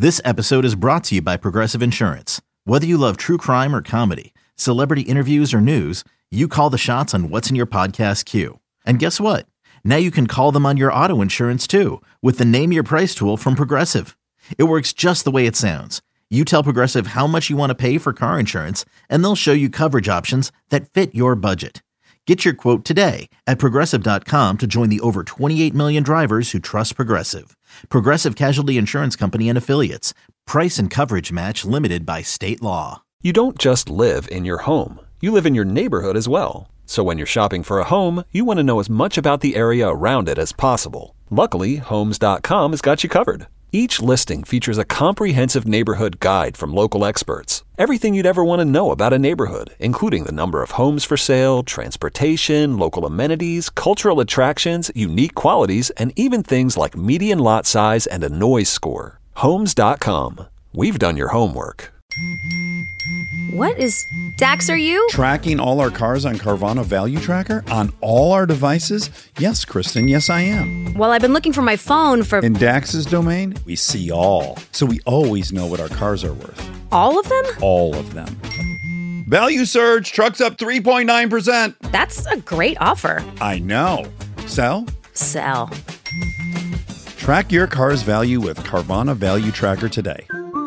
This episode is brought to you by Progressive Insurance. Whether you love true crime or comedy, celebrity interviews or news, you call the shots on what's in your podcast queue. And guess what? Now you can call them on your auto insurance too with the Name Your Price tool from Progressive. It works just the way it sounds. You tell Progressive how much you want to pay for car insurance, and they'll show you coverage options that fit your budget. Get your quote today at Progressive.com to join the over 28 million drivers who trust Progressive. Progressive Casualty Insurance Company and Affiliates. Price and coverage match limited by state law. You don't just live in your home. You live in your neighborhood as well. So when you're shopping for a home, you want to know as much about the area around it as possible. Luckily, Homes.com has got you covered. Each listing features a comprehensive neighborhood guide from local experts. Everything you'd ever want to know about a neighborhood, including the number of homes for sale, transportation, local amenities, cultural attractions, unique qualities, and even things like median lot size and a noise score. Homes.com. We've done your homework. What is Dax, are you? Tracking all our cars on Carvana Value Tracker on all our devices? Yes, Kristen, yes I am. Well, I've been looking for my phone for... In Dax's domain, we see all. So we always know what our cars are worth. All of them? All of them. Value surge, trucks up 3.9%. That's a great offer. I know. Sell? Sell. Track your car's value with Carvana Value Tracker today.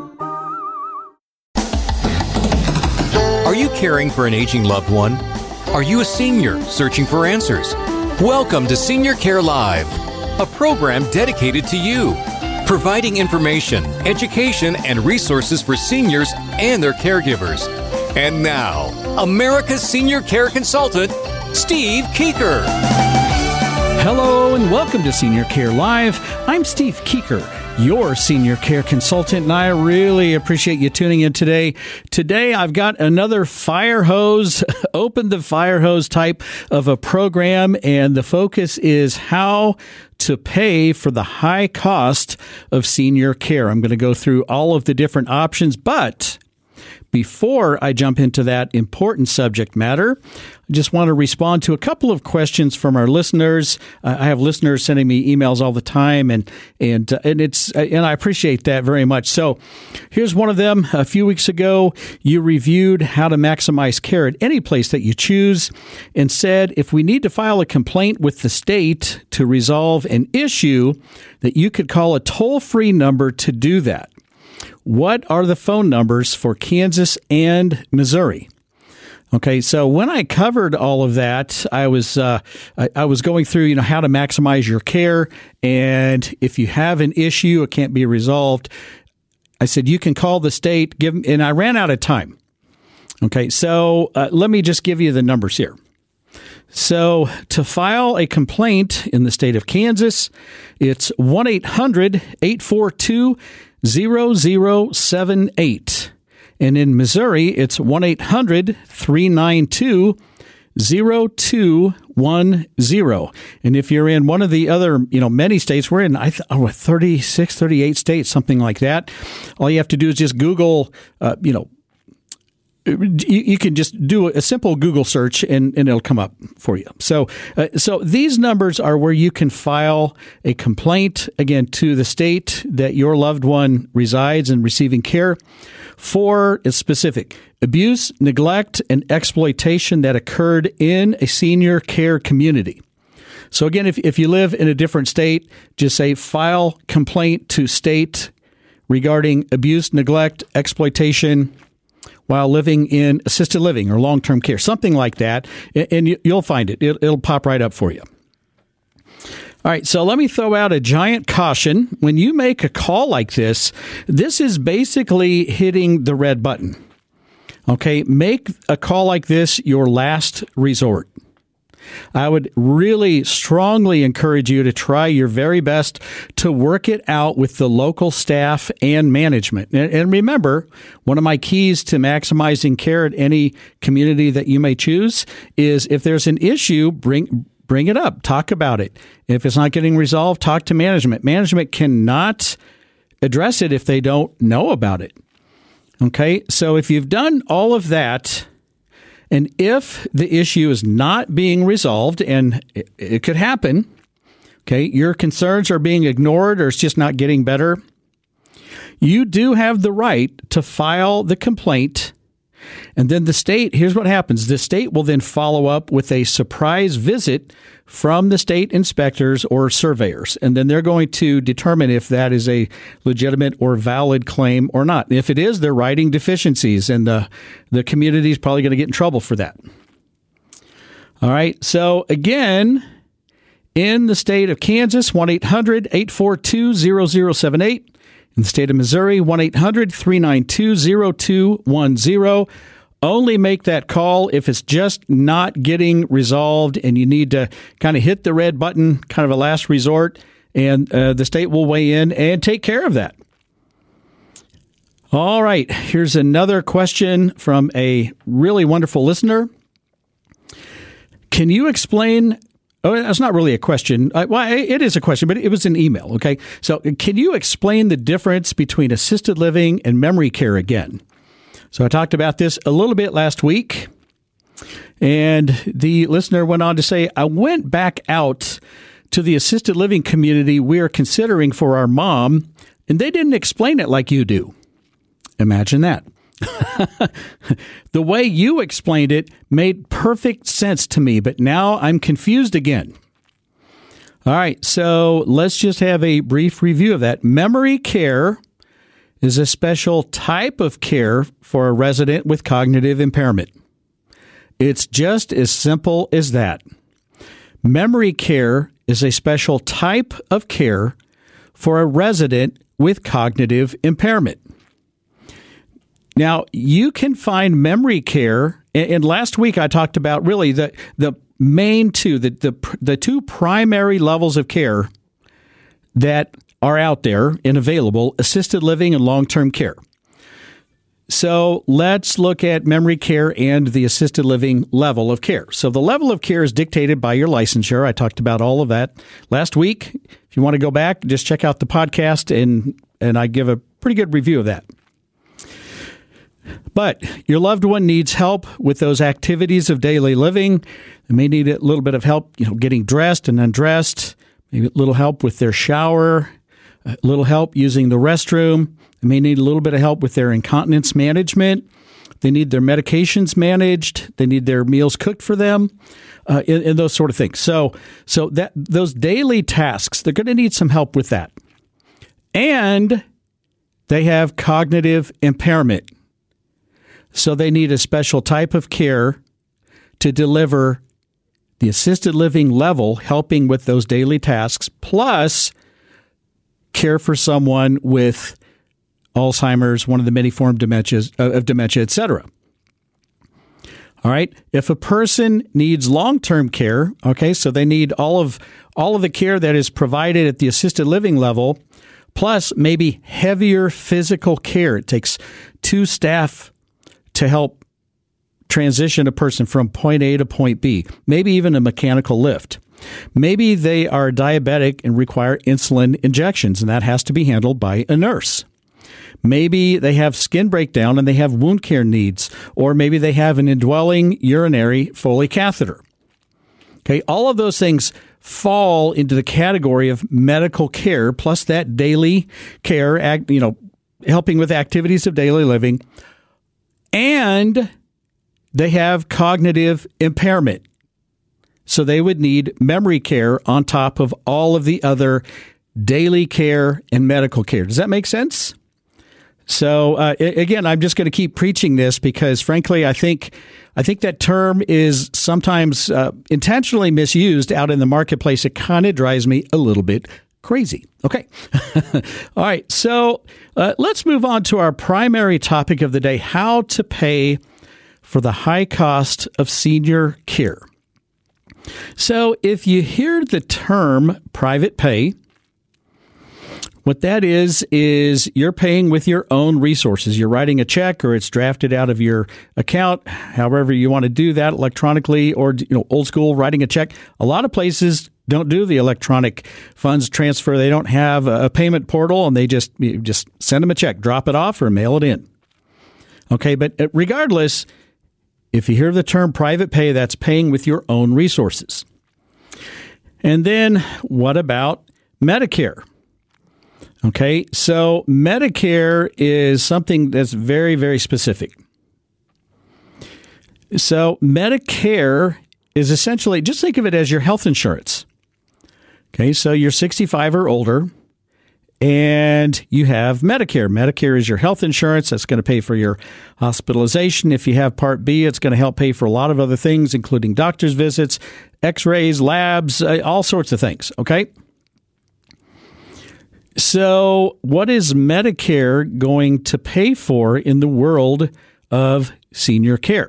Are you caring for an aging loved one? Are you a senior searching for answers? Welcome to Senior Care Live, a program dedicated to you, providing information, education, and resources for seniors and their caregivers. And now, America's Senior Care Consultant, Steve Keeker. Hello and welcome to Senior Care Live. I'm Steve Keeker, your senior care consultant, and I really appreciate you tuning in today. Today, I've got another fire hose, open the fire hose type of a program, and the focus is how to pay for the high cost of senior care. I'm going to go through all of the different options, but before I jump into that important subject matter, I just want to respond to a couple of questions from our listeners. I have listeners sending me emails all the time, and I appreciate that very much. So, here's one of them. A few weeks ago, you reviewed how to maximize care at any place that you choose, and said if we need to file a complaint with the state to resolve an issue, that you could call a toll-free number to do that. What are the phone numbers for Kansas and Missouri? Okay, so when I covered all of that, I was going through, how to maximize your care, and if you have an issue, it can't be resolved. I said you can call the state, and I ran out of time. Okay, so let me just give you the numbers here. So to file a complaint in the state of Kansas, it's 1-800-842-0078. And in Missouri, it's 1-800-392-0210. And if you're in one of the other, many states, we're in 36, 38 states, something like that. All you have to do is just Google, you can just do a simple Google search and it'll come up for you. So these numbers are where you can file a complaint, again, to the state that your loved one resides and receiving care for a specific abuse, neglect, and exploitation that occurred in a senior care community. So again, if you live in a different state, just say file complaint to state regarding abuse, neglect, exploitation while living in assisted living or long-term care, something like that, and you'll find it. It'll pop right up for you. All right, so let me throw out a giant caution. When you make a call like this is basically hitting the red button. Okay, make a call like this your last resort. I would really strongly encourage you to try your very best to work it out with the local staff and management. And remember, one of my keys to maximizing care at any community that you may choose is if there's an issue, bring it up, talk about it. If it's not getting resolved, talk to management. Management cannot address it if they don't know about it. Okay, so if you've done all of that, and if the issue is not being resolved, and it could happen, okay, your concerns are being ignored or it's just not getting better, you do have the right to file the complaint. And then the state, here's what happens. The state will then follow up with a surprise visit from the state inspectors or surveyors. And then they're going to determine if that is a legitimate or valid claim or not. If it is, they're writing deficiencies, and the community is probably going to get in trouble for that. All right. So again, in the state of Kansas, 1-800-842-0078. In the state of Missouri, 1-800-392-0210. Only make that call if it's just not getting resolved and you need to kind of hit the red button, kind of a last resort, and the state will weigh in and take care of that. All right, here's another question from a really wonderful listener. Can you explain... Oh, that's not really a question. Well, it is a question, but it was an email, okay? So can you explain the difference between assisted living and memory care again? So I talked about this a little bit last week, and the listener went on to say, I went back out to the assisted living community we are considering for our mom, and they didn't explain it like you do. Imagine that. The way you explained it made perfect sense to me, but now I'm confused again. All right, so let's just have a brief review of that. Memory care is a special type of care for a resident with cognitive impairment. It's just as simple as that. Memory care is a special type of care for a resident with cognitive impairment. Now, you can find memory care, and last week I talked about really the main two, the two primary levels of care that are out there and available, assisted living and long-term care. So let's look at memory care and the assisted living level of care. So the level of care is dictated by your licensure. I talked about all of that last week. If you want to go back, just check out the podcast, and I give a pretty good review of that. But your loved one needs help with those activities of daily living. They may need a little bit of help, getting dressed and undressed, maybe a little help with their shower, a little help using the restroom. They may need a little bit of help with their incontinence management. They need their medications managed. They need their meals cooked for them, and those sort of things. So that those daily tasks, they're going to need some help with that. And they have cognitive impairment. So they need a special type of care to deliver the assisted living level, helping with those daily tasks, plus care for someone with Alzheimer's, one of the many forms of dementia, etc. All right. If a person needs long-term care, okay, so they need all of the care that is provided at the assisted living level, plus maybe heavier physical care. It takes 2 staff to help transition a person from point A to point B, maybe even a mechanical lift. Maybe they are diabetic and require insulin injections, and that has to be handled by a nurse. Maybe they have skin breakdown and they have wound care needs, or maybe they have an indwelling urinary Foley catheter. Okay, all of those things fall into the category of medical care, plus that daily care, helping with activities of daily living. And they have cognitive impairment. So they would need memory care on top of all of the other daily care and medical care. Does that make sense? So again, I'm just going to keep preaching this because, frankly, I think that term is sometimes intentionally misused out in the marketplace. It kind of drives me a little bit crazy. Okay. All right. So let's move on to our primary topic of the day, how to pay for the high cost of senior care. So if you hear the term private pay, what that is you're paying with your own resources. You're writing a check or it's drafted out of your account, however you want to do that electronically or old school writing a check. A lot of places don't do the electronic funds transfer. They don't have a payment portal, and you just send them a check, drop it off, or mail it in. Okay, but regardless, if you hear the term private pay, that's paying with your own resources. And then what about Medicare? Okay, so Medicare is something that's very, very specific. So Medicare is essentially, just think of it as your health insurance. Okay, so you're 65 or older, and you have Medicare. Medicare is your health insurance. That's going to pay for your hospitalization. If you have Part B, it's going to help pay for a lot of other things, including doctor's visits, x-rays, labs, all sorts of things, okay? So what is Medicare going to pay for in the world of senior care?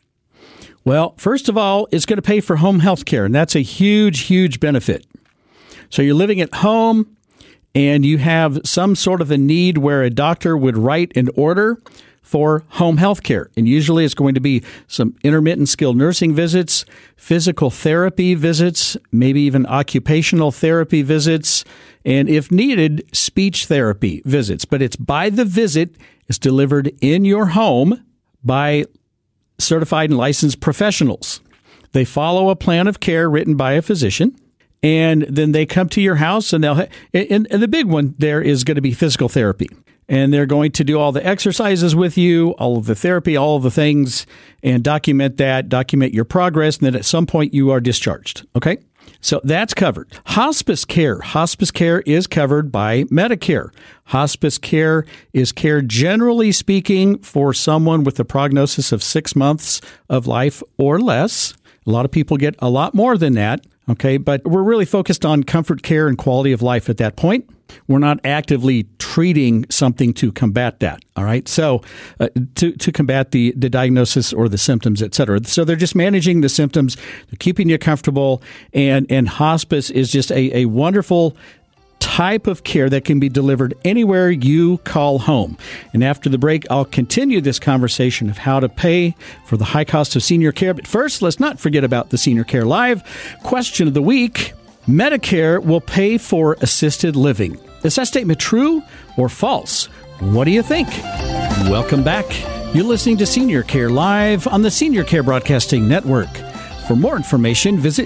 Well, first of all, it's going to pay for home health care, and that's a huge, huge benefit. So you're living at home, and you have some sort of a need where a doctor would write an order for home health care. And usually it's going to be some intermittent skilled nursing visits, physical therapy visits, maybe even occupational therapy visits, and if needed, speech therapy visits. But it's by the visit. It's delivered in your home by certified and licensed professionals. They follow a plan of care written by a physician. And then they come to your house, and and the big one there is going to be physical therapy. And they're going to do all the exercises with you, all of the therapy, all of the things, and document your progress, and then at some point you are discharged. Okay? So that's covered. Hospice care. Hospice care is covered by Medicare. Hospice care is care, generally speaking, for someone with a prognosis of 6 months of life or less. A lot of people get a lot more than that. Okay, but we're really focused on comfort care and quality of life at that point. We're not actively treating something to combat that, all right? So to combat the diagnosis or the symptoms, et cetera. So they're just managing the symptoms, they're keeping you comfortable, and hospice is just a wonderful type of care that can be delivered anywhere you call home. And after the break, I'll continue this conversation of how to pay for the high cost of senior care. But first, let's not forget about the Senior Care Live question of the week. Medicare will pay for assisted living. Is that statement true or false? What do you think? Welcome back. You're listening to Senior Care Live on the Senior Care Broadcasting Network. For more information, visit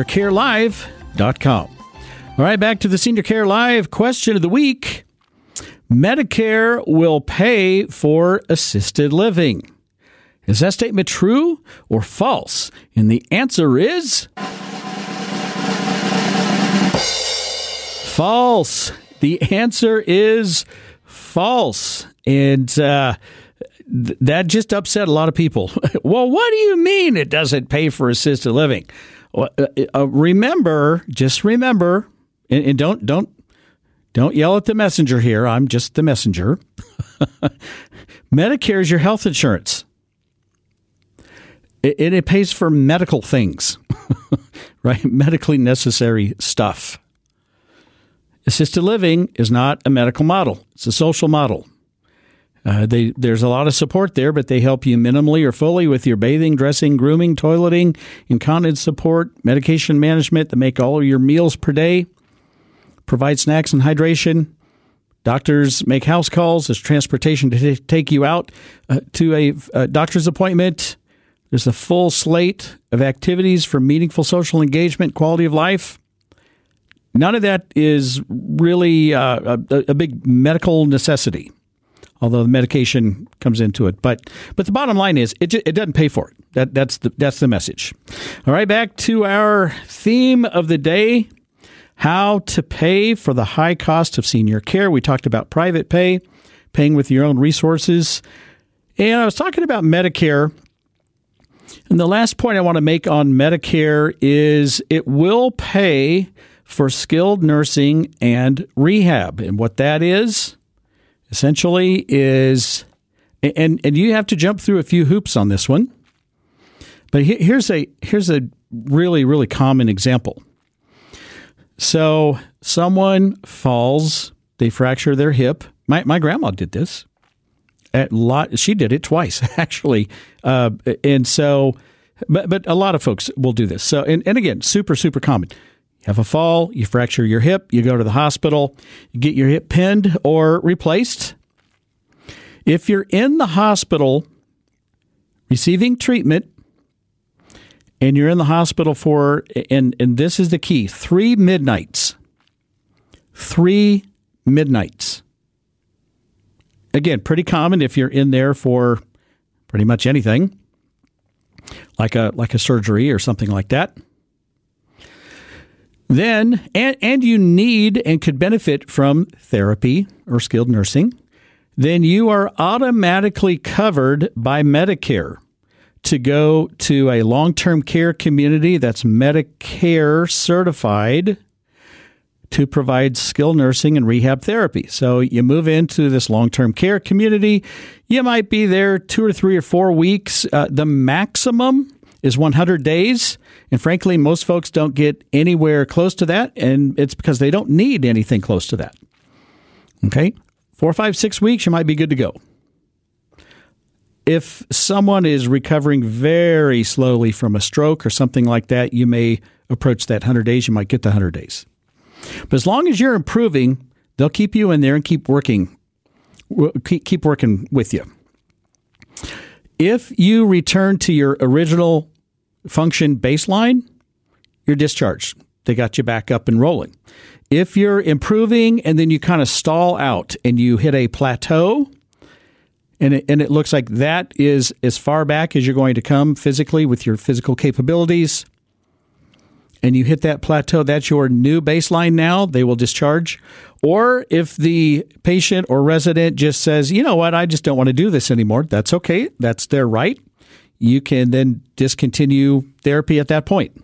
seniorcarelive.com. All right, back to the Senior Care Live question of the week. Medicare will pay for assisted living. Is that statement true or false? And the answer is false. The answer is false. And that just upset a lot of people. Well, what do you mean it doesn't pay for assisted living? Remember, and don't yell at the messenger here. I'm just the messenger. Medicare is your health insurance. It pays for medical things, right? Medically necessary stuff. Assisted living is not a medical model. It's a social model. There's a lot of support there, but they help you minimally or fully with your bathing, dressing, grooming, toileting, incontinence support, medication management. They make all of your meals per day, provide snacks and hydration. Doctors make house calls. There's transportation to take you out to a doctor's appointment. There's a full slate of activities for meaningful social engagement, quality of life. None of that is really a big medical necessity, although the medication comes into it. But the bottom line is it doesn't pay for it. That's the message. All right, back to our theme of the day, how to pay for the high cost of senior care. We talked about private pay, paying with your own resources. And I was talking about Medicare. And the last point I want to make on Medicare is it will pay for skilled nursing and rehab. And what that is, essentially, is, and you have to jump through a few hoops on this one, but here's a really, really common example. So someone falls, they fracture their hip. My grandma did this. She did it twice, actually. And so, but a lot of folks will do this. So, and again, super, super common. You have a fall, you fracture your hip, you go to the hospital, you get your hip pinned or replaced. If you're in the hospital receiving treatment, and you're in the hospital for, and this is the key, 3 midnights. 3 midnights. Again, pretty common if you're in there for pretty much anything, like a surgery or something like that. Then, and you need and could benefit from therapy or skilled nursing, then you are automatically covered by Medicare to go to a long-term care community that's Medicare certified to provide skilled nursing and rehab therapy. So you move into this long-term care community. You might be there 2 or 3 or 4 weeks. The maximum is 100 days. And frankly, most folks don't get anywhere close to that. And it's because they don't need anything close to that. Okay. 4, 5, 6 weeks, you might be good to go. If someone is recovering very slowly from a stroke or something like that, you may approach that 100 days. You might get the 100 days. But as long as you're improving, they'll keep you in there and keep working with you. If you return to your original function baseline, you're discharged. They got you back up and rolling. If you're improving and then you kind of stall out and you hit a plateau, and it looks like that is as far back as you're going to come physically with your physical capabilities, and you hit that plateau, that's your new baseline now, they will discharge. Or if the patient or resident just says, you know what, I just don't want to do this anymore, that's okay. That's their right. You can then discontinue therapy at that point.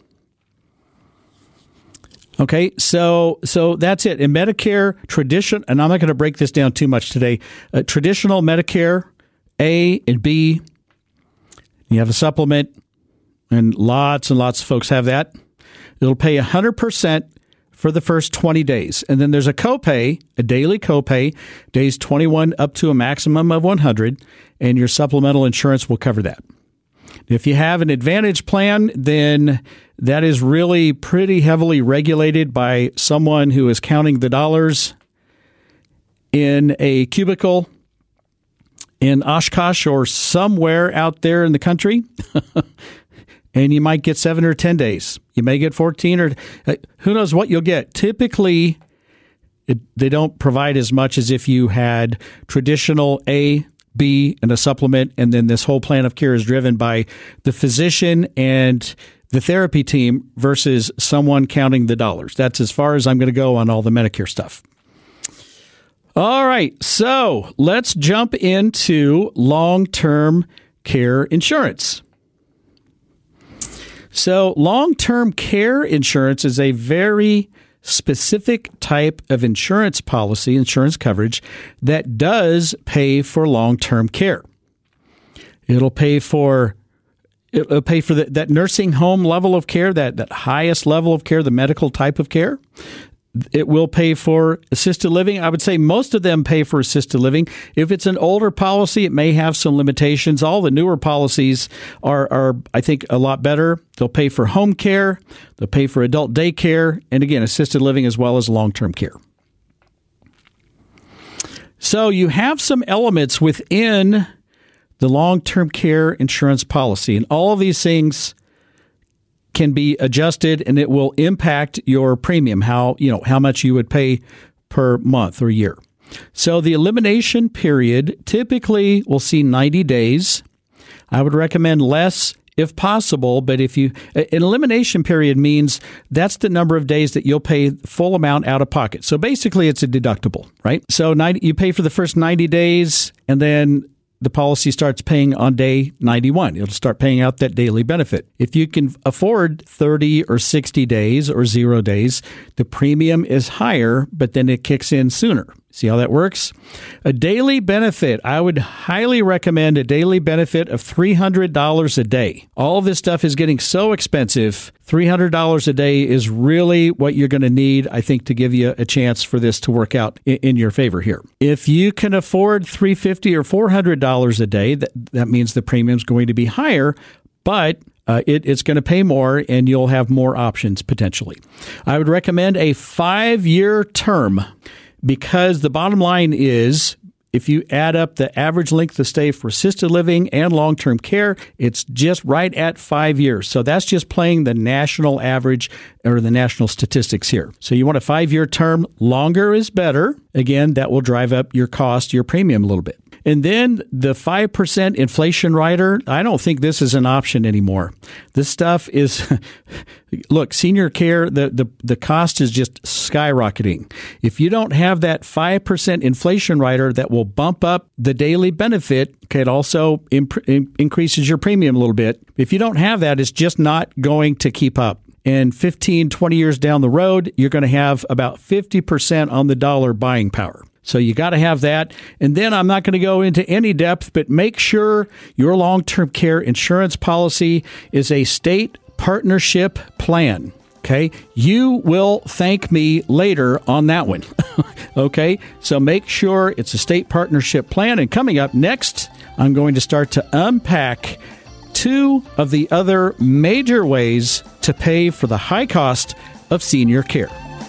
Okay, so that's it. In Medicare, and I'm not going to break this down too much today, traditional Medicare, A and B, you have a supplement, and lots of folks have that. It'll pay 100% for the first 20 days. And then there's a copay, a daily copay, days 21 up to a maximum of 100, and your supplemental insurance will cover that. If you have an Advantage plan, then that is really pretty heavily regulated by someone who is counting the dollars in a cubicle in Oshkosh or somewhere out there in the country. And you might get 7 or 10 days. You may get 14 or who knows what you'll get. Typically, they don't provide as much as if you had traditional A, B, and a supplement, and then this whole plan of care is driven by the physician and the therapy team versus someone counting the dollars. That's as far as I'm going to go on all the Medicare stuff. All right, so let's jump into long-term care insurance. So long-term care insurance is a very specific type of insurance policy, insurance coverage, that does pay for long-term care. It'll pay for that nursing home level of care, that highest level of care, the medical type of care. It will pay for assisted living. I would say most of them pay for assisted living. If it's an older policy, it may have some limitations. All the newer policies are I think, a lot better. They'll pay for home care. They'll pay for adult daycare. And again, assisted living as well as long-term care. So you have some elements within the long-term care insurance policy. And all of these things can be adjusted, and it will impact your premium, how much you would pay per month or year. So the elimination period typically will see 90 days. I would recommend less if possible, but an elimination period means that's the number of days that you'll pay full amount out of pocket. So basically it's a deductible, right? So you pay for the first 90 days, and then the policy starts paying on day 91. It'll start paying out that daily benefit. If you can afford 30 or 60 days or 0 days, the premium is higher, but then it kicks in sooner. See how that works? A daily benefit, I would highly recommend a daily benefit of $300 a day. All of this stuff is getting so expensive. $300 a day is really what you're going to need, I think, to give you a chance for this to work out in your favor here. If you can afford $350 or $400 a day, that means the premium is going to be higher, but it's going to pay more, and you'll have more options potentially. I would recommend a 5-year term, because the bottom line is, if you add up the average length of stay for assisted living and long-term care, it's just right at 5 years. So that's just playing the national average or the national statistics here. So you want a 5-year term. Longer is better. Again, that will drive up your cost, your premium a little bit. And then the 5% inflation rider, I don't think this is an option anymore. This stuff is, look, senior care, the cost is just skyrocketing. If you don't have that 5% inflation rider that will bump up the daily benefit, okay, it also increases your premium a little bit. If you don't have that, it's just not going to keep up. And 15, 20 years down the road, you're going to have about 50% on the dollar buying power. So you got to have that. And then I'm not going to go into any depth, but make sure your long-term care insurance policy is a state partnership plan. Okay. You will thank me later on that one. Okay. So make sure it's a state partnership plan. And coming up next, I'm going to start to unpack 2 of the other major ways to pay for the high cost of senior care.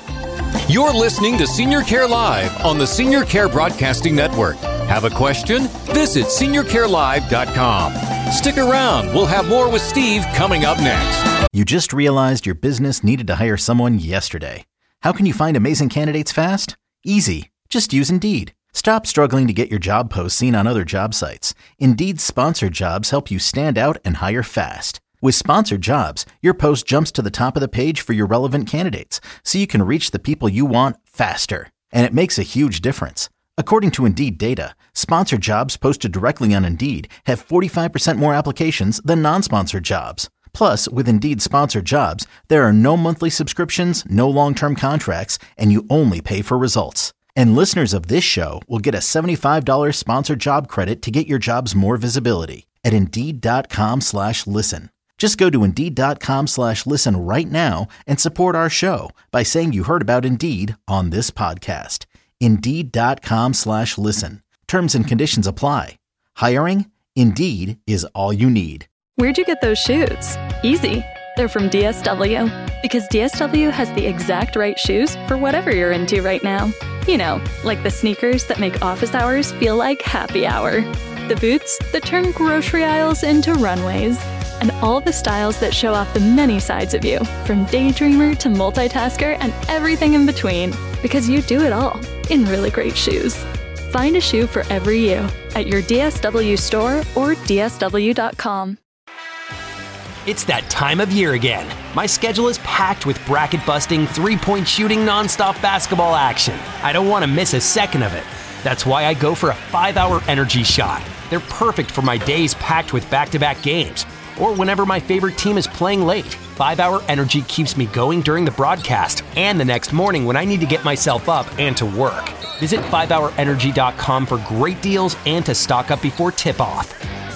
You're listening to Senior Care Live on the Senior Care Broadcasting Network. Have a question? Visit seniorcarelive.com. Stick around. We'll have more with Steve coming up next. You just realized your business needed to hire someone yesterday. How can you find amazing candidates fast? Easy. Just use Indeed. Stop struggling to get your job posts seen on other job sites. Indeed's sponsored jobs help you stand out and hire fast. With sponsored jobs, your post jumps to the top of the page for your relevant candidates, so you can reach the people you want faster. And it makes a huge difference. According to Indeed data, sponsored jobs posted directly on Indeed have 45% more applications than non-sponsored jobs. Plus, with Indeed sponsored jobs, there are no monthly subscriptions, no long-term contracts, and you only pay for results. And listeners of this show will get a $75 sponsored job credit to get your jobs more visibility at Indeed.com/listen. Just go to Indeed.com/listen right now and support our show by saying you heard about Indeed on this podcast. Indeed.com/listen. Terms and conditions apply. Hiring? Indeed is all you need. Where'd you get those shoes? Easy. They're from DSW. Because DSW has the exact right shoes for whatever you're into right now. You know, like the sneakers that make office hours feel like happy hour. The boots that turn grocery aisles into runways. And all the styles that show off the many sides of you, from daydreamer to multitasker and everything in between, because you do it all in really great shoes. Find a shoe for every you at your DSW store or DSW.com. It's that time of year again. My schedule is packed with bracket-busting, three-point shooting, nonstop basketball action. I don't want to miss a second of it. That's why I go for a 5-hour energy shot. They're perfect for my days packed with back-to-back games, or whenever my favorite team is playing late. 5-hour energy keeps me going during the broadcast and the next morning when I need to get myself up and to work. Visit 5hourenergy.com for great deals and to stock up before tip-off.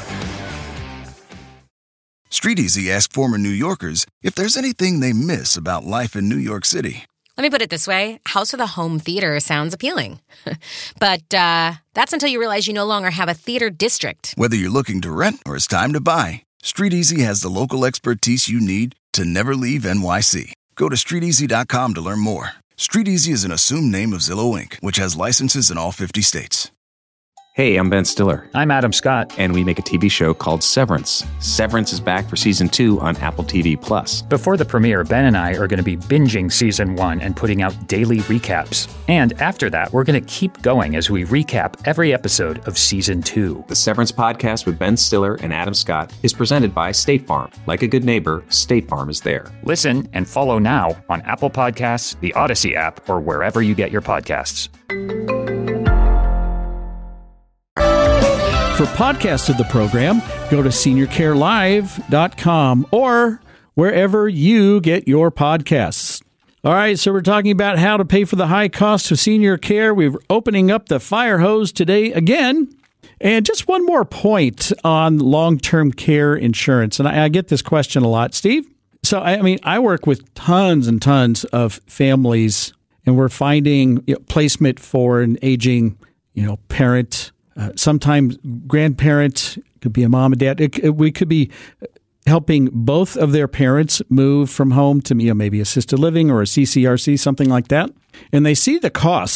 StreetEasy asked former New Yorkers if there's anything they miss about life in New York City. Let me put it this way. House with a home theater sounds appealing. But that's until you realize you no longer have a theater district. Whether you're looking to rent or it's time to buy, StreetEasy has the local expertise you need to never leave NYC. Go to StreetEasy.com to learn more. StreetEasy is an assumed name of Zillow Inc., which has licenses in all 50 states. Hey, I'm Ben Stiller. I'm Adam Scott. And we make a TV show called Severance. Severance is back for Season 2 on Apple TV+. Before the premiere, Ben and I are going to be binging Season 1 and putting out daily recaps. And after that, we're going to keep going as we recap every episode of Season 2. The Severance podcast with Ben Stiller and Adam Scott is presented by State Farm. Like a good neighbor, State Farm is there. Listen and follow now on Apple Podcasts, the Odyssey app, or wherever you get your podcasts. For podcasts of the program, go to seniorcarelive.com or wherever you get your podcasts. All right, so we're talking about how to pay for the high cost of senior care. We're opening up the fire hose today again. And just one more point on long-term care insurance. And I get this question a lot, Steve. So, I work with tons and tons of families, and we're finding placement for an aging, parent. Sometimes grandparents, could be a mom and dad. We could be helping both of their parents move from home to maybe assisted living or a CCRC, something like that. And they see the costs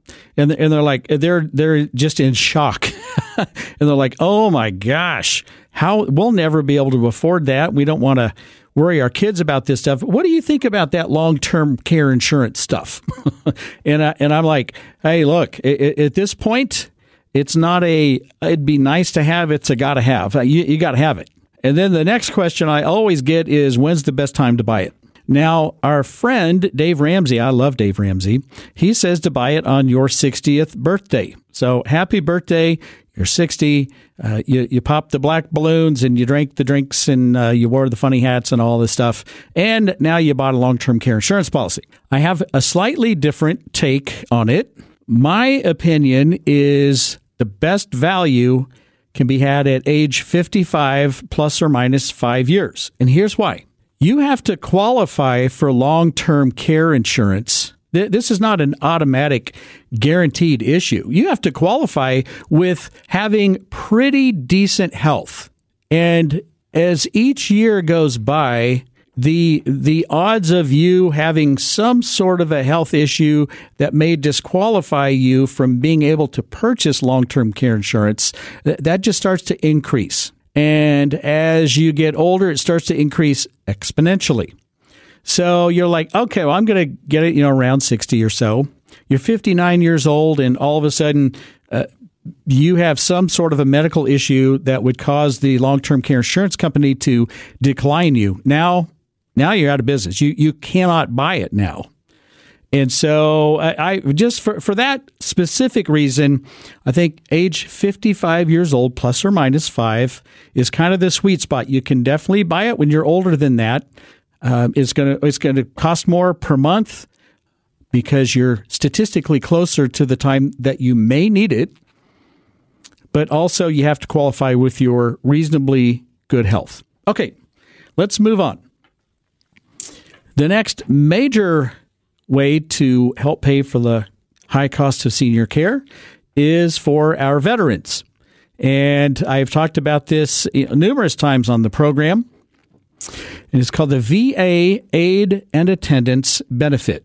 And they're like, they're just in shock. And they're like, oh my gosh, we'll never be able to afford that. We don't want to worry our kids about this stuff. What do you think about that long-term care insurance stuff? and I'm like, hey, look, at this point, it's not it'd be nice to have. It's a got to have. You got to have it. And then the next question I always get is, when's the best time to buy it? Now, our friend Dave Ramsey, I love Dave Ramsey, he says to buy it on your 60th birthday. So happy birthday. You're 60. You pop the black balloons and you drank the drinks and you wore the funny hats and all this stuff. And now you bought a long-term care insurance policy. I have a slightly different take on it. My opinion is the best value can be had at age 55 plus or minus 5 years. And here's why. You have to qualify for long-term care insurance. This is not an automatic guaranteed issue. You have to qualify with having pretty decent health. And as each year goes by, the odds of you having some sort of a health issue that may disqualify you from being able to purchase long-term care insurance, that just starts to increase. And as you get older, it starts to increase exponentially. So you're like, okay, well, I'm going to get it, around 60 or so. You're 59 years old, and all of a sudden, you have some sort of a medical issue that would cause the long-term care insurance company to decline you. Now you're out of business. You cannot buy it now. And so I just for that specific reason, I think age 55 years old plus or minus 5 is kind of the sweet spot. You can definitely buy it when you're older than that. It's going to cost more per month because you're statistically closer to the time that you may need it. But also you have to qualify with your reasonably good health. Okay, let's move on. The next major way to help pay for the high cost of senior care is for our veterans. And I've talked about this numerous times on the program. And it's called the VA Aid and Attendance Benefit.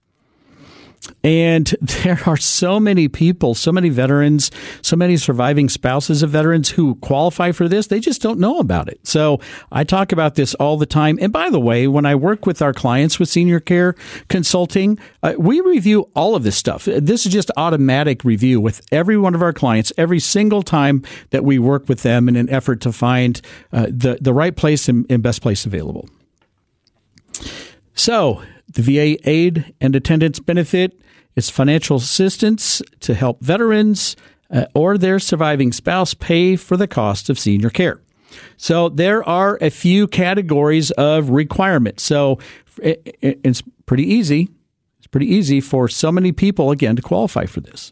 And there are so many people, so many veterans, so many surviving spouses of veterans who qualify for this. They just don't know about it. So I talk about this all the time. And by the way, when I work with our clients with senior care consulting, we review all of this stuff. This is just automatic review with every one of our clients every single time that we work with them in an effort to find the right place and best place available. So the VA Aid and Attendance Benefit is financial assistance to help veterans or their surviving spouse pay for the cost of senior care. So there are a few categories of requirements. So it's pretty easy. It's pretty easy for so many people, again, to qualify for this.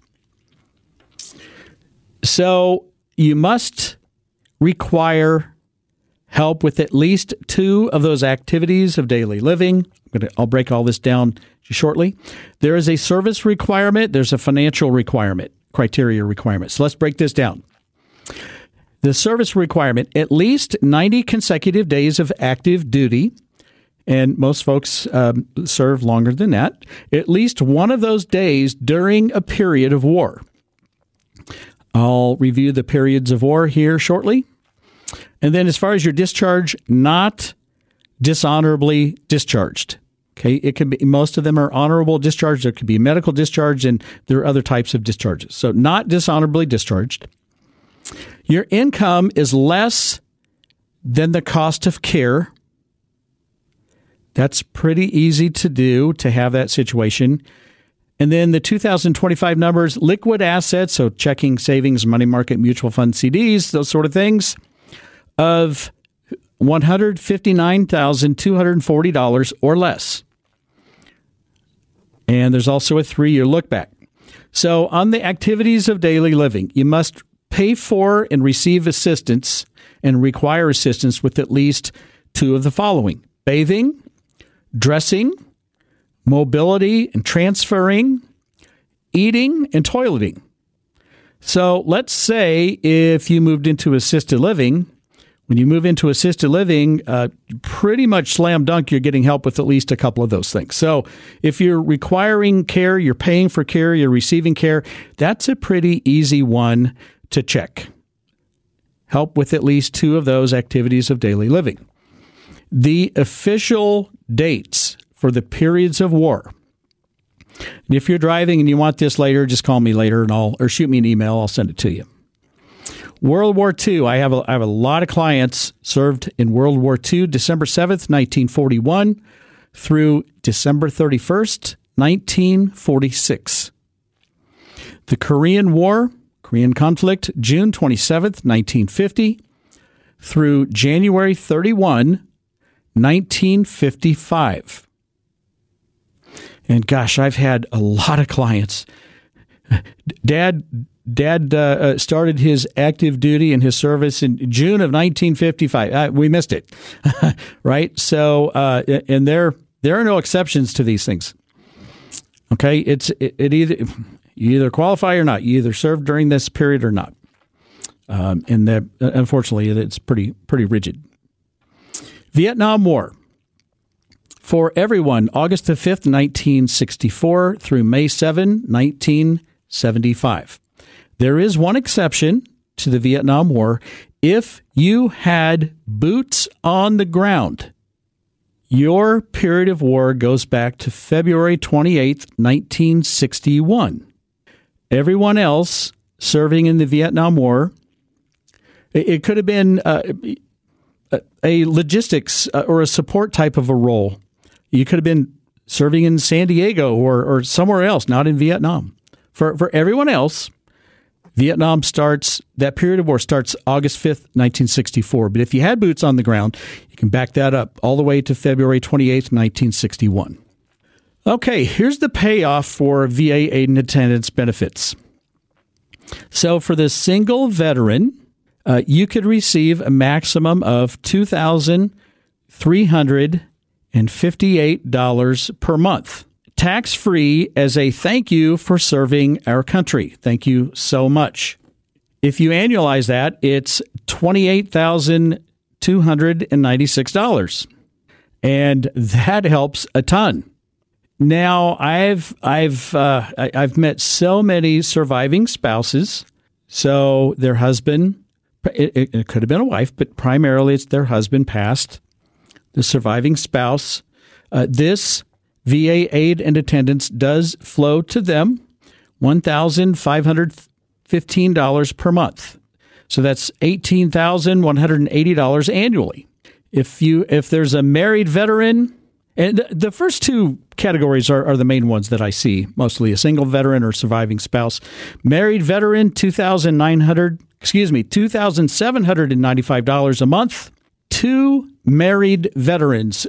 So you must require help with at least 2 of those activities of daily living. I'll break all this down shortly. There is a service requirement. There's a financial criteria requirement. So let's break this down. The service requirement, at least 90 consecutive days of active duty, and most folks serve longer than that, at least one of those days during a period of war. I'll review the periods of war here shortly. And then as far as your discharge, not dishonorably discharged. Okay, it can be, most of them are honorable discharge. There could be medical discharge, and there are other types of discharges. So not dishonorably discharged. Your income is less than the cost of care. That's pretty easy to do, to have that situation. And then the 2025 numbers, liquid assets, so checking, savings, money market, mutual fund, CDs, those sort of things, of $159,240 or less. And there's also a 3-year look back. So on the activities of daily living, you must pay for and receive assistance and require assistance with at least 2 of the following: bathing, dressing, mobility and transferring, eating, and toileting. So let's say if you moved into assisted living, When you move into assisted living, pretty much slam dunk, you're getting help with at least a couple of those things. So if you're requiring care, you're paying for care, you're receiving care, that's a pretty easy one to check. Help with at least two of those activities of daily living. The official dates for the periods of war. And if you're driving and you want this later, just call me later or shoot me an email. I'll send it to you. World War II. I have a lot of clients served in World War II, December 7th, 1941 through December 31st, 1946. The Korean War, Korean conflict, June 27th, 1950 through January 31, 1955. And gosh, I've had a lot of clients. Dad started his active duty and his service in June of 1955. We missed it, right? So, and there are no exceptions to these things. Okay, you either qualify or not. You either served during this period or not. And that, unfortunately, it's pretty rigid. Vietnam War. For everyone, August the 5th, 1964 through May 7, 1975. There is one exception to the Vietnam War. If you had boots on the ground, your period of war goes back to February 28th, 1961. Everyone else serving in the Vietnam War, it could have been a logistics or a support type of a role. You could have been serving in San Diego or somewhere else, not in Vietnam. For everyone else, that period of war starts August 5th, 1964. But if you had boots on the ground, you can back that up all the way to February 28th, 1961. Okay, here's the payoff for VA aid and attendance benefits. So for the single veteran, you could receive a maximum of $2,358 per month, tax-free as a thank you for serving our country. Thank you so much. If you annualize that, it's $28,296, and that helps a ton. Now, I've met so many surviving spouses. So their husband, it could have been a wife, but primarily it's their husband passed. The surviving spouse, this VA aid and attendance does flow to them, $1,515 per month. So that's $18,180 annually. If there's a married veteran, and the first two categories are the main ones that I see, mostly a single veteran or surviving spouse. Married veteran, $2,795 a month. Two married veterans,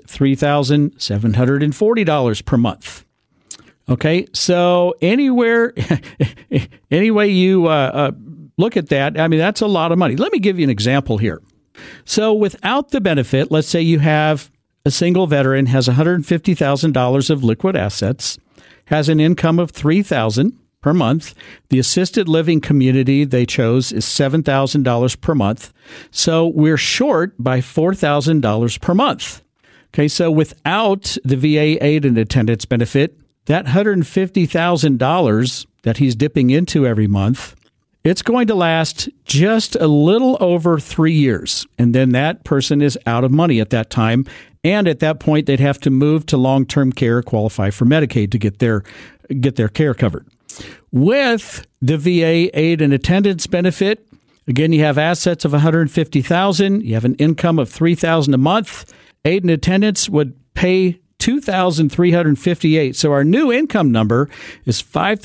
$3,740 per month. Okay, so any way you look at that, I mean, that's a lot of money. Let me give you an example here. So without the benefit, let's say you have a single veteran has $150,000 of liquid assets, has an income of $3,000 per month. The assisted living community they chose is $7,000 per month. So we're short by $4,000 per month. Okay, so without the VA aid and attendance benefit, that $150,000 that he's dipping into every month, it's going to last just a little over 3 years. And then that person is out of money at that time. And at that point, they'd have to move to long-term care, qualify for Medicaid to get their care covered. With the VA aid and attendance benefit, again, you have assets of $150,000. You have an income of $3,000 a month. Aid and attendance would pay $2,358. So our new income number is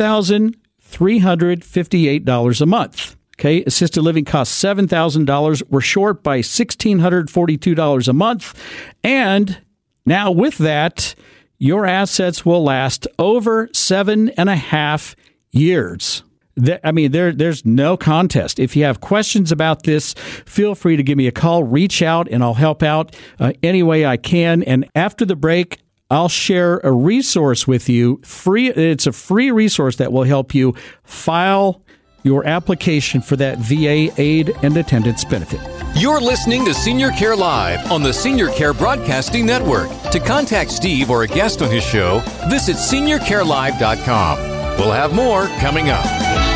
$5,358 a month. Okay, assisted living costs $7,000. We're short by $1,642 a month. And now with that, your assets will last over 7.5 years. There's no contest. If you have questions about this, feel free to give me a call, reach out, and I'll help out any way I can. And after the break, I'll share a resource with you. Free. It's a free resource that will help you file your application for that VA aid and attendance benefit. You're listening to Senior Care Live on the Senior Care Broadcasting Network. To contact Steve or a guest on his show, visit seniorcarelive.com. We'll have more coming up.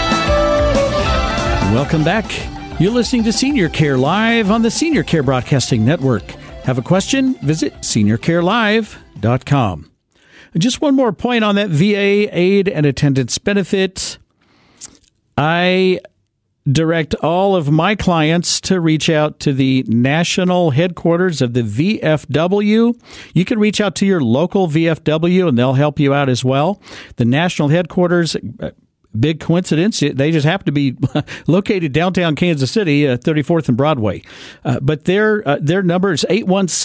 Welcome back. You're listening to Senior Care Live on the Senior Care Broadcasting Network. Have a question? Visit seniorcarelive.com. Just one more point on that VA aid and attendance benefit. I direct all of my clients to reach out to the national headquarters of the VFW. You can reach out to your local VFW and they'll help you out as well. The national headquarters, big coincidence, they just happen to be located downtown Kansas City, 34th and Broadway. But their number is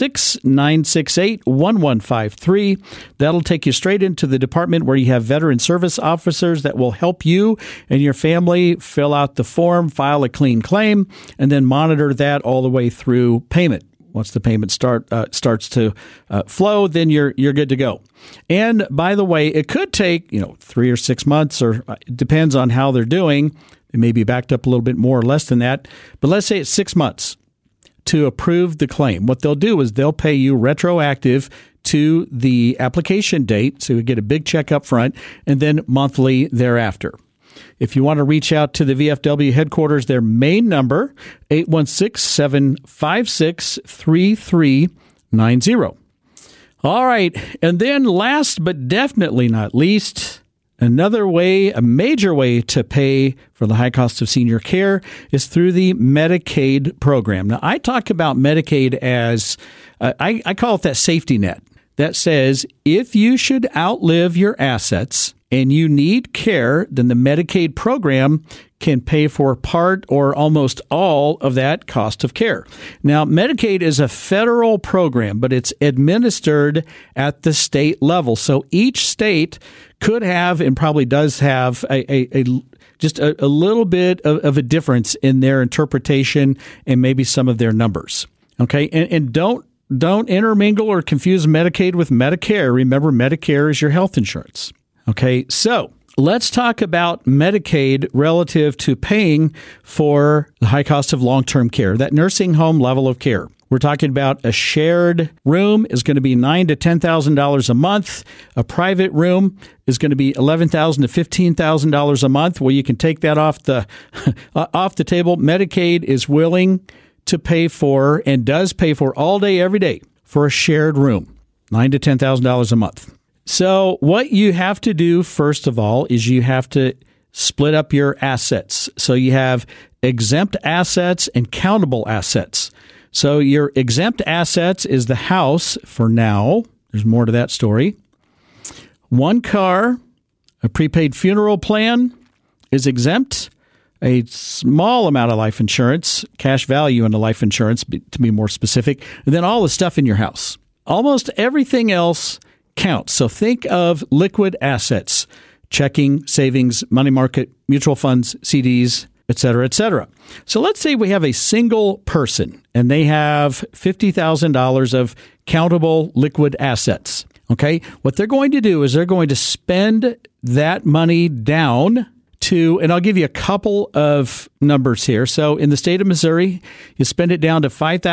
816-968-1153. That'll take you straight into the department where you have veteran service officers that will help you and your family fill out the form, file a clean claim, and then monitor that all the way through payment. Once the payment starts to flow, then you're good to go. And by the way, it could take 3 or 6 months, or it depends on how they're doing. It may be backed up a little bit more or less than that. But let's say it's 6 months to approve the claim. What they'll do is they'll pay you retroactive to the application date, so you get a big check up front, and then monthly thereafter. If you want to reach out to the VFW headquarters, their main number, 816-756-3390. All right. And then last but definitely not least, another way, a major way to pay for the high cost of senior care is through the Medicaid program. Now, I talk about Medicaid as, I call it that safety net that says if you should outlive your assets and you need care, then the Medicaid program can pay for part or almost all of that cost of care. Now, Medicaid is a federal program, but it's administered at the state level. So each state could have and probably does have just a little bit of a difference in their interpretation and maybe some of their numbers. Okay, and don't intermingle or confuse Medicaid with Medicare. Remember, Medicare is your health insurance. Okay, so let's talk about Medicaid relative to paying for the high cost of long-term care, that nursing home level of care. We're talking about a shared room is going to be $9,000 to $10,000 a month. A private room is going to be $11,000 to $15,000 a month. Well, you can take that off the table. Medicaid is willing to pay for and does pay for all day, every day for a shared room, $9,000 to $10,000 a month. So what you have to do, first of all, is you have to split up your assets. So you have exempt assets and countable assets. So your exempt assets is the house for now. There's more to that story. One car, a prepaid funeral plan is exempt. A small amount of life insurance, cash value in the life insurance, to be more specific, and then all the stuff in your house. Almost everything else counts. So think of liquid assets, checking, savings, money market, mutual funds, CDs, et cetera, et cetera. So let's say we have a single person and they have $50,000 of countable liquid assets. Okay. What they're going to do is they're going to spend that money down to, and I'll give you a couple of numbers here. So in the state of Missouri, you spend it down to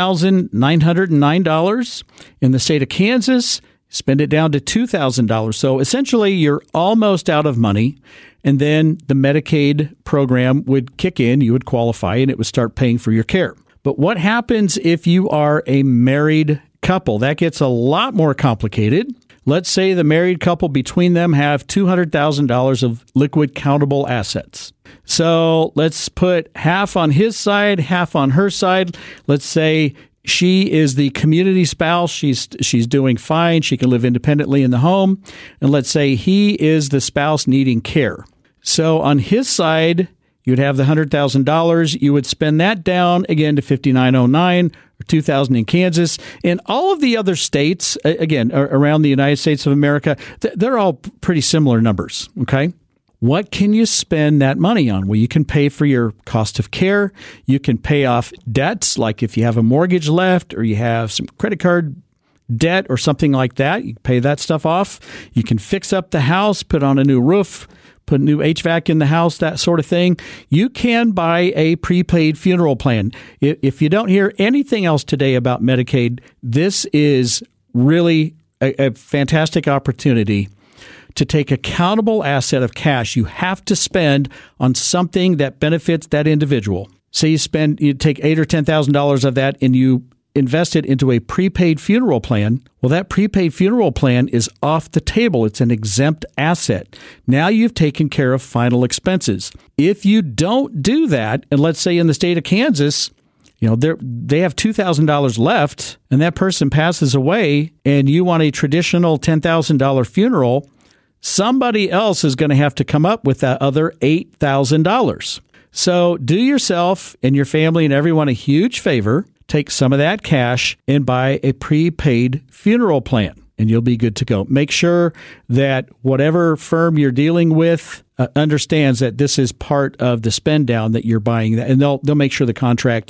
$5,909. In the state of Kansas, spend it down to $2,000. So essentially, you're almost out of money. And then the Medicaid program would kick in, you would qualify, and it would start paying for your care. But what happens if you are a married couple? That gets a lot more complicated. Let's say the married couple between them have $200,000 of liquid countable assets. So let's put half on his side, half on her side. Let's say she is the community spouse. She's doing fine. She can live independently in the home. And let's say he is the spouse needing care. So on his side, you'd have the $100,000. You would spend that down again to $5,909 or $2,000 in Kansas. And all of the other states, again, around the United States of America, they're all pretty similar numbers. Okay. What can you spend that money on? Well, you can pay for your cost of care. You can pay off debts, like if you have a mortgage left or you have some credit card debt or something like that. You can pay that stuff off. You can fix up the house, put on a new roof, put a new HVAC in the house, that sort of thing, you can buy a prepaid funeral plan. If you don't hear anything else today about Medicaid, this is really a fantastic opportunity to take a countable asset of cash you have to spend on something that benefits that individual. Say you take $8,000 or $10,000 of that and you invest it into a prepaid funeral plan. Well, that prepaid funeral plan is off the table. It's an exempt asset. Now you've taken care of final expenses. If you don't do that, and let's say in the state of Kansas, they have $2,000 left and that person passes away and you want a traditional $10,000 funeral, somebody else is going to have to come up with that other $8,000. So do yourself and your family and everyone a huge favor. Take some of that cash and buy a prepaid funeral plan, and you'll be good to go. Make sure that whatever firm you're dealing with understands that this is part of the spend down that you're buying, and they'll make sure the contract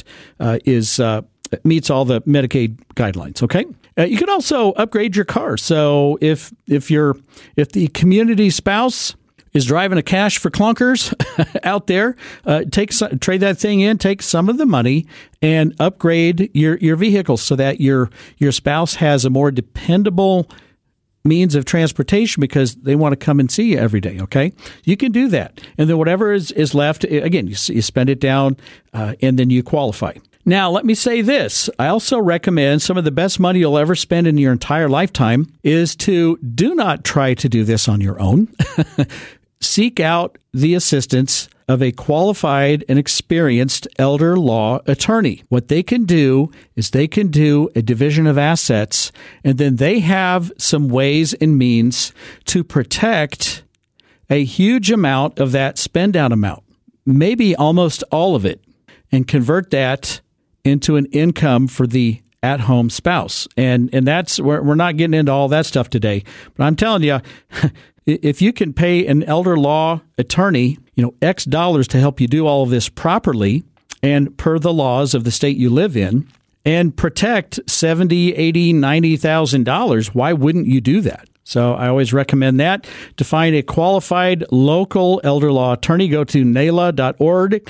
meets all the Medicaid guidelines. Okay. You can also upgrade your car. So if the community spouse is driving a cash for clunkers out there, trade that thing in, take some of the money and upgrade your vehicle so that your spouse has a more dependable means of transportation because they want to come and see you every day, okay? You can do that. And then whatever is left, again, you spend it down and then you qualify. Now, let me say this. I also recommend some of the best money you'll ever spend in your entire lifetime is to do not try to do this on your own. Seek out the assistance of a qualified and experienced elder law attorney. What they can do is they can do a division of assets, and then they have some ways and means to protect a huge amount of that spend down amount, maybe almost all of it, and convert that into an income for the at-home spouse. And that's where we're not getting into all that stuff today. But I'm telling you, if you can pay an elder law attorney, X dollars to help you do all of this properly and per the laws of the state you live in and protect $70,000, $80,000, $90,000, why wouldn't you do that? So I always recommend that. To find a qualified local elder law attorney, go to NAELA.org.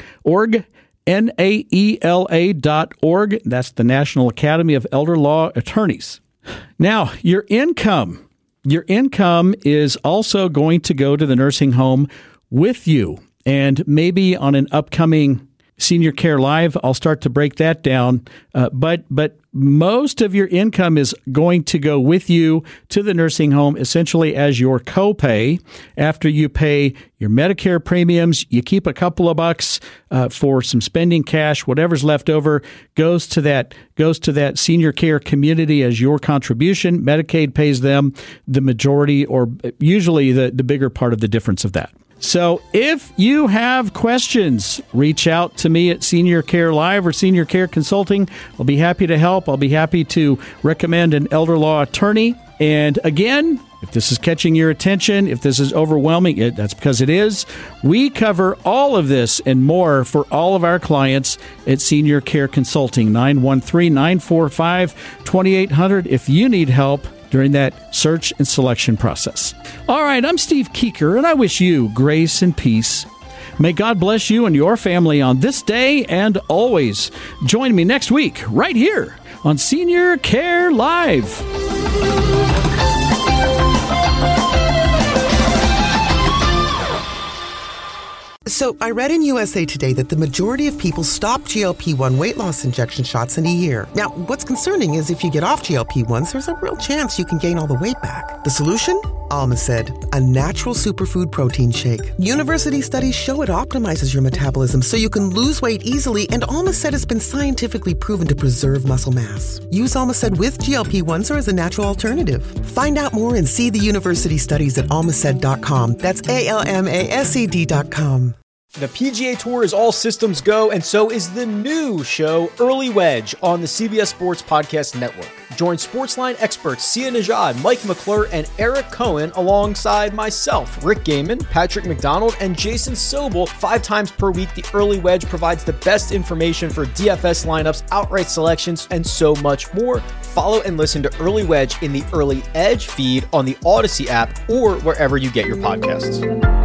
NAELA.org. That's the National Academy of Elder Law Attorneys. Now, your income is also going to go to the nursing home with you. And maybe on an upcoming Senior Care Live, I'll start to break that down. But most of your income is going to go with you to the nursing home, essentially as your copay. After you pay your Medicare premiums, you keep a couple of bucks for some spending cash. Whatever's left over goes to that senior care community as your contribution. Medicaid pays them the majority, or usually the bigger part of the difference of that. So if you have questions, reach out to me at Senior Care Live or Senior Care Consulting. I'll be happy to help. I'll be happy to recommend an elder law attorney. And again, if this is catching your attention, if this is overwhelming, that's because it is. We cover all of this and more for all of our clients at Senior Care Consulting, 913-945-2800 if you need help during that search and selection process. All right, I'm Steve Keeker, and I wish you grace and peace. May God bless you and your family on this day and always. Join me next week right here on Senior Care Live. So I read in USA Today that the majority of people stop GLP-1 weight loss injection shots in a year. Now, what's concerning is if you get off GLP-1s, there's a real chance you can gain all the weight back. The solution? Almacid, a natural superfood protein shake. University studies show it optimizes your metabolism so you can lose weight easily, and Almacid has been scientifically proven to preserve muscle mass. Use Almacid with GLP-1s or as a natural alternative. Find out more and see the university studies at almacid.com. That's ALMASED.com. The PGA Tour is all systems go, and so is the new show, Early Wedge, on the CBS Sports Podcast Network. Join Sportsline experts Sia Nejad, Mike McClure, and Eric Cohen alongside myself, Rick Gaiman, Patrick McDonald, and Jason Sobel 5 times per week. The Early Wedge provides the best information for DFS lineups, outright selections, and so much more. Follow and listen to Early Wedge in the Early Edge feed on the Odyssey app or wherever you get your podcasts.